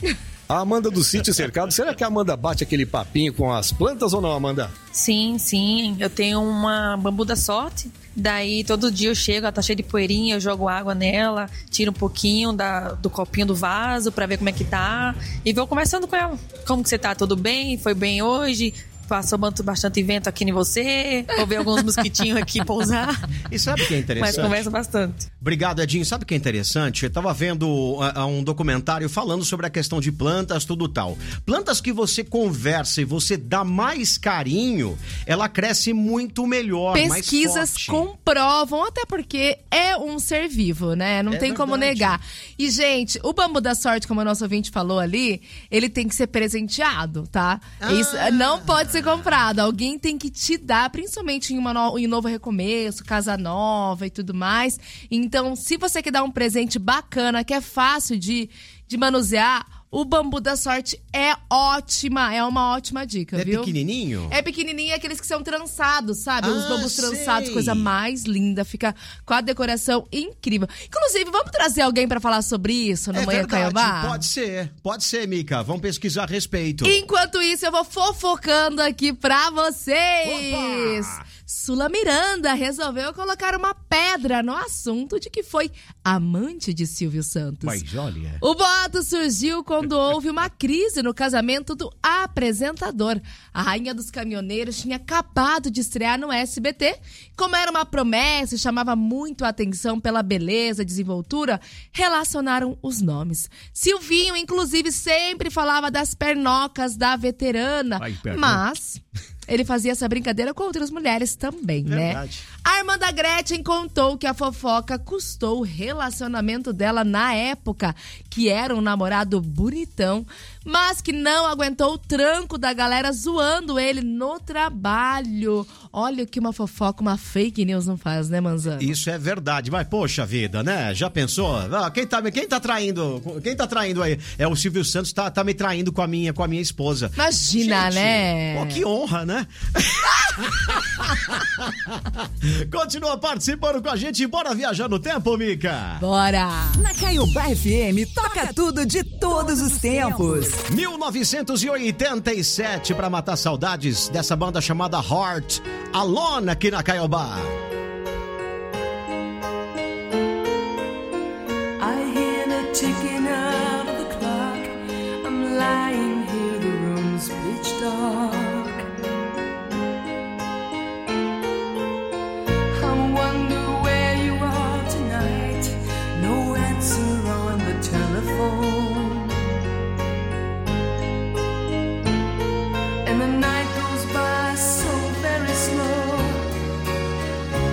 A Amanda do Sítio Cercado, será que a Amanda bate aquele papinho com as plantas ou não, Amanda? Sim, sim. Eu tenho uma bambu da sorte. Daí todo dia eu chego, ela tá cheia de poeirinha, eu jogo água nela, tiro um pouquinho da, do copinho do vaso pra ver como é que tá. E vou conversando com ela. Como que você tá? Tudo bem? Foi bem hoje? Passou bastante vento aqui em você? Ou ver alguns mosquitinhos aqui pousar? E sabe o que é interessante? Mas conversa bastante. Obrigado, Edinho. Sabe o que é interessante? Eu tava vendo uh, um documentário falando sobre a questão de plantas, tudo tal. Plantas que você conversa e você dá mais carinho, ela cresce muito melhor, Pesquisas mais forte. comprovam, até porque é um ser vivo, né? Não É tem como verdade. negar. E, gente, o bambu da sorte, como o nosso ouvinte falou ali, ele tem que ser presenteado, tá? Ah. Isso não pode ser comprado. Alguém tem que te dar, principalmente em, uma no... em um novo recomeço, casa nova e tudo mais. Então, se você quer dar um presente bacana, que é fácil de, de manusear, o bambu da sorte é ótima, é uma ótima dica, É viu? pequenininho? É pequenininho, é aqueles que são trançados, sabe? Os Ah, bambus sei. trançados, coisa mais linda. Fica com a decoração incrível. Inclusive, vamos trazer alguém pra falar sobre isso no É Manhã verdade, Caiobá? pode ser, pode ser, Mica. Vamos pesquisar a respeito. Enquanto isso, eu vou fofocando aqui pra vocês. Sula Miranda resolveu colocar uma pedra no assunto de que foi amante de Silvio Santos. Mas olha... O boato surgiu quando houve uma crise no casamento do apresentador. A Rainha dos Caminhoneiros tinha acabado de estrear no S B T. Como era uma promessa e chamava muito a atenção pela beleza e desenvoltura, relacionaram os nomes. Silvinho, inclusive, sempre falava das pernocas da veterana. Ai, perna. Mas... ele fazia essa brincadeira com outras mulheres também, Verdade. né? A irmã da Gretchen contou que a fofoca custou o relacionamento dela na época, que era um namorado bonitão, mas que não aguentou o tranco da galera zoando ele no trabalho. Olha o que uma fofoca, uma fake news não faz, né, Manzano? Isso é verdade, mas poxa vida, né? Já pensou? Ah, quem tá, quem tá traindo? Quem tá traindo aí? É o Silvio Santos, tá, tá me traindo com a minha, com a minha esposa. Imagina, Gente, né? Pô, que honra, né? Continua participando com a gente, bora viajar no tempo, Mica? Bora! Na Caiobá F M, toca tudo de todos os tempos. mil novecentos e oitenta e sete, pra matar saudades dessa banda chamada Heart, Alone aqui na Caiobá. I hear the ticking of the clock. I'm lying here, the room's pitch dark. I wonder where you are tonight. No answer on the telephone. And the night goes by so very slow.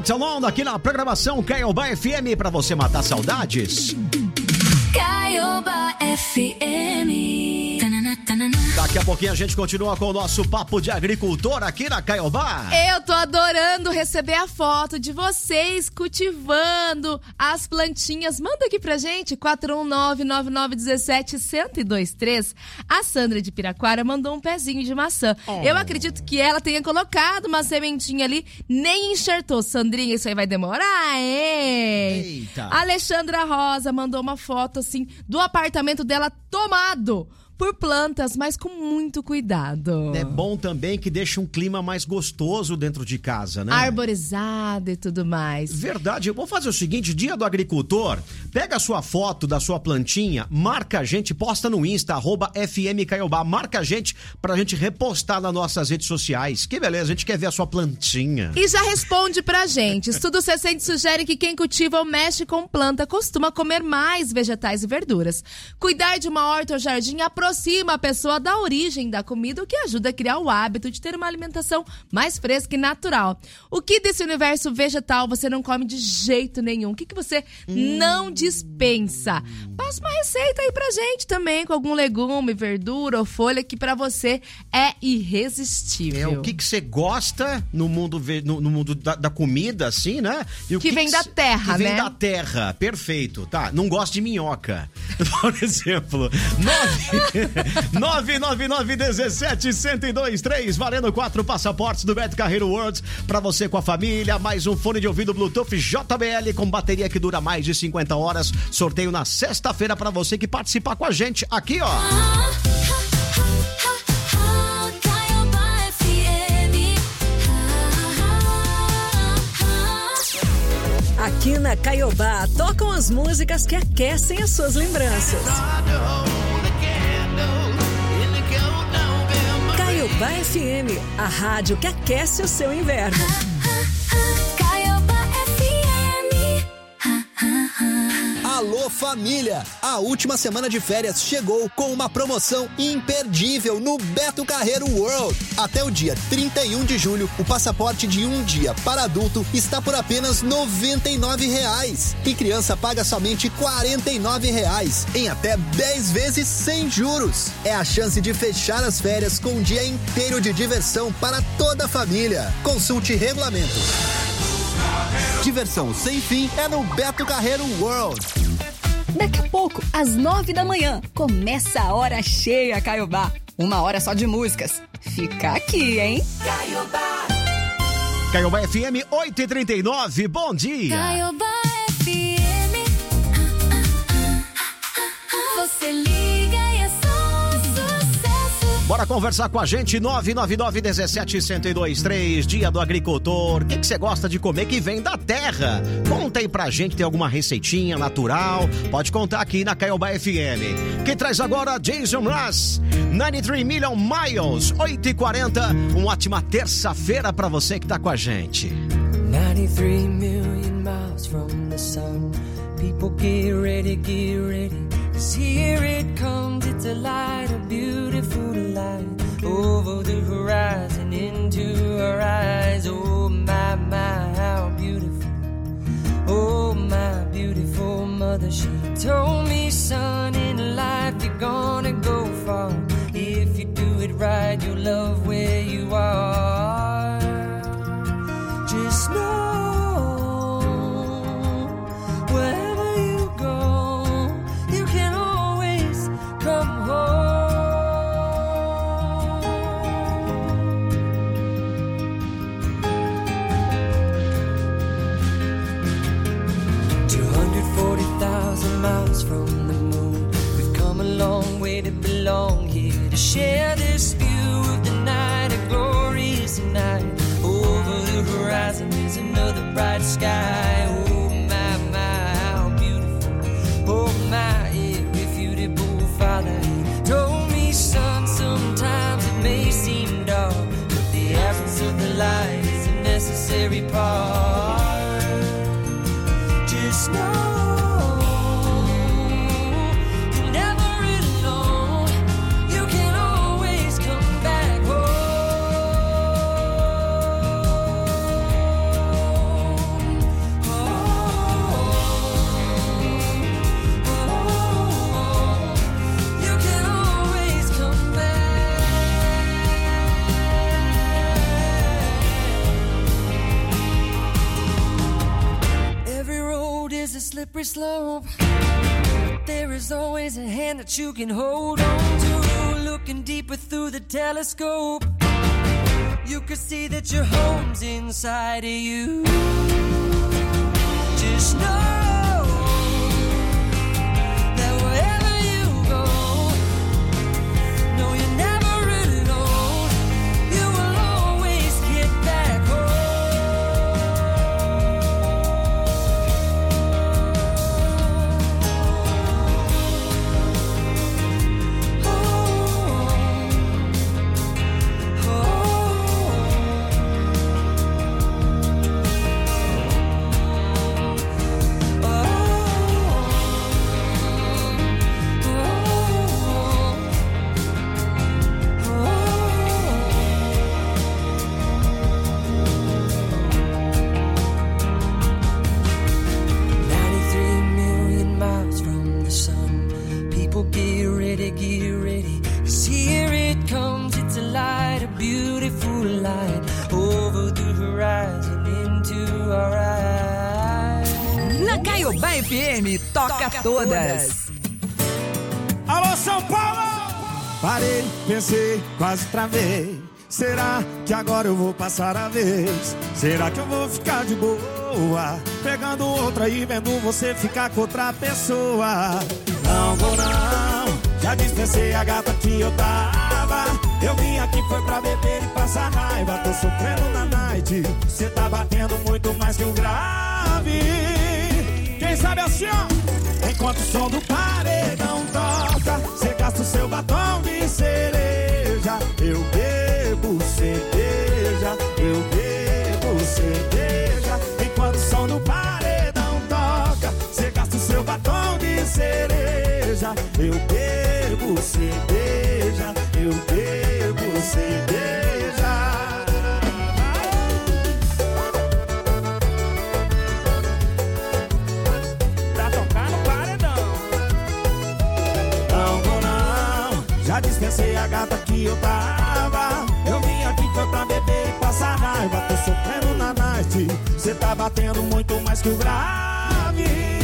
Not Alone aqui na programação Caiobá F M pra você matar saudades. Caiobá F M. Tanana, tanana. Daqui a pouquinho a gente continua com o nosso papo de agricultor aqui na Caiobá. Eu tô adorando receber a foto de vocês cultivando as plantinhas. Manda aqui pra gente, quatro um nove, nove nove um sete, um zero dois três. A Sandra de Piraquara mandou um pezinho de maçã. Oh. Eu acredito que ela tenha colocado uma sementinha ali, nem enxertou. Sandrinha, isso aí vai demorar, hein? Eita. A Alexandra Rosa mandou uma foto, assim, do apartamento dela tomado por plantas, mas com muito cuidado. É bom também que deixa um clima mais gostoso dentro de casa, né? Arborizado e tudo mais. Verdade. Eu vou fazer o seguinte, dia do agricultor, pega a sua foto da sua plantinha, marca a gente, posta no Insta, arroba F M Caiobá, marca a gente pra gente repostar nas nossas redes sociais. Que beleza, a gente quer ver a sua plantinha. E já responde pra gente. Estudos recentes sugerem que quem cultiva ou mexe com planta costuma comer mais vegetais e verduras. Cuidar de uma horta ou jardim aproxima a pessoa da origem da comida, o que ajuda a criar o hábito de ter uma alimentação mais fresca e natural. O que desse universo vegetal você não come de jeito nenhum? O que, que você hum. não dispensa? Passa uma receita aí pra gente também, com algum legume, verdura ou folha que pra você é irresistível. É, o que, que você gosta no mundo, no, no mundo da, da comida, assim, né? E o que, que vem que da terra, que né? vem da terra, perfeito. Tá, não gosto de minhoca, por exemplo. nove nove nove um sete, um zero dois três, valendo quatro passaportes do Beto Carreiro World pra você com a família, mais um fone de ouvido Bluetooth J B L com bateria que dura mais de cinquenta horas, sorteio na sexta-feira pra você que participar com a gente aqui, ó. Aqui na Caiobá, tocam as músicas que aquecem as suas lembranças. Caiobá F M, a rádio que aquece o seu inverno. Alô família! A última semana de férias chegou com uma promoção imperdível no Beto Carreiro World. Até o dia trinta e um de julho, o passaporte de um dia para adulto está por apenas noventa e nove reais. E criança paga somente quarenta e nove reais, em até dez vezes sem juros. É a chance de fechar as férias com um dia inteiro de diversão para toda a família. Consulte regulamento. Diversão sem fim é no Beto Carreiro World. Daqui a pouco, às nove da manhã, começa a Hora Cheia Caiobá. Uma hora só de músicas. Fica aqui, hein? Caiobá. Caiobá F M oito e trinta e nove, bom dia. Caiobá F M. Você liga e é só sucesso. Bora conversar com a gente, nove nove nove um sete, um zero dois três, dia do agricultor. O que que você gosta de comer que vem da terra? Conta aí pra gente, tem alguma receitinha natural? Pode contar aqui na Caiobá F M. Quem traz agora, Jason Mraz, noventa e três Million Miles, oito e quarenta. Uma ótima terça-feira pra você que tá com a gente. ninety-three million miles from the sun. People get ready, get ready. 'Cause here it comes, it's a light, a beautiful light. Over the horizon, into our eyes. Oh my, my, how beautiful. Oh my beautiful mother, she told me, son, in life you're gonna go far. If you do it right, you'll love where you are. Just know, wherever you go, you can always come home. two hundred forty thousand miles from the moon, we've come a long way to belong here, to share this view of the night, a glorious night. Over the horizon is another bright sky. Oh my, my, how beautiful. Oh my, irrefutable father, he told me, son, sometimes it may seem dark, but the absence of the light is a necessary part. Just know you're never alone. You can always come back home. always a slippery slope. But there is always a hand that you can hold on to. Looking deeper through the telescope, you can see that your home's inside of you. Just know that wherever you go, no, you're never really alone. You will always get back get ready, get ready, 'cause here it comes, it's a light, a beautiful light, over the horizon into our eyes. Na Caiobá F M, toca todas. Alô, São Paulo! Parei, pensei, quase travei. Será que agora eu vou passar a vez? Será que eu vou ficar de boa, pegando outra e vendo você ficar com outra pessoa? Não vou não, já dispensei a gata que eu tava. Eu vim aqui foi pra beber e passar raiva. Tô sofrendo na night, cê tá batendo muito mais que o grave. Quem sabe assim, ó, enquanto o som do paredão toca, cê gasta o seu batom de cereja. Eu bebo cerveja, eu bebo cerveja. Enquanto o som do paredão toca, cê gasta o seu batom de cereja. Eu bebo cerveja, eu bebo cerveja. Pra tocar no paredão. Não vou não, já dispensei a gata que eu tava. Eu vim aqui foi pra beber e passar raiva. Tô sofrendo na night, cê tá batendo muito mais que o grave.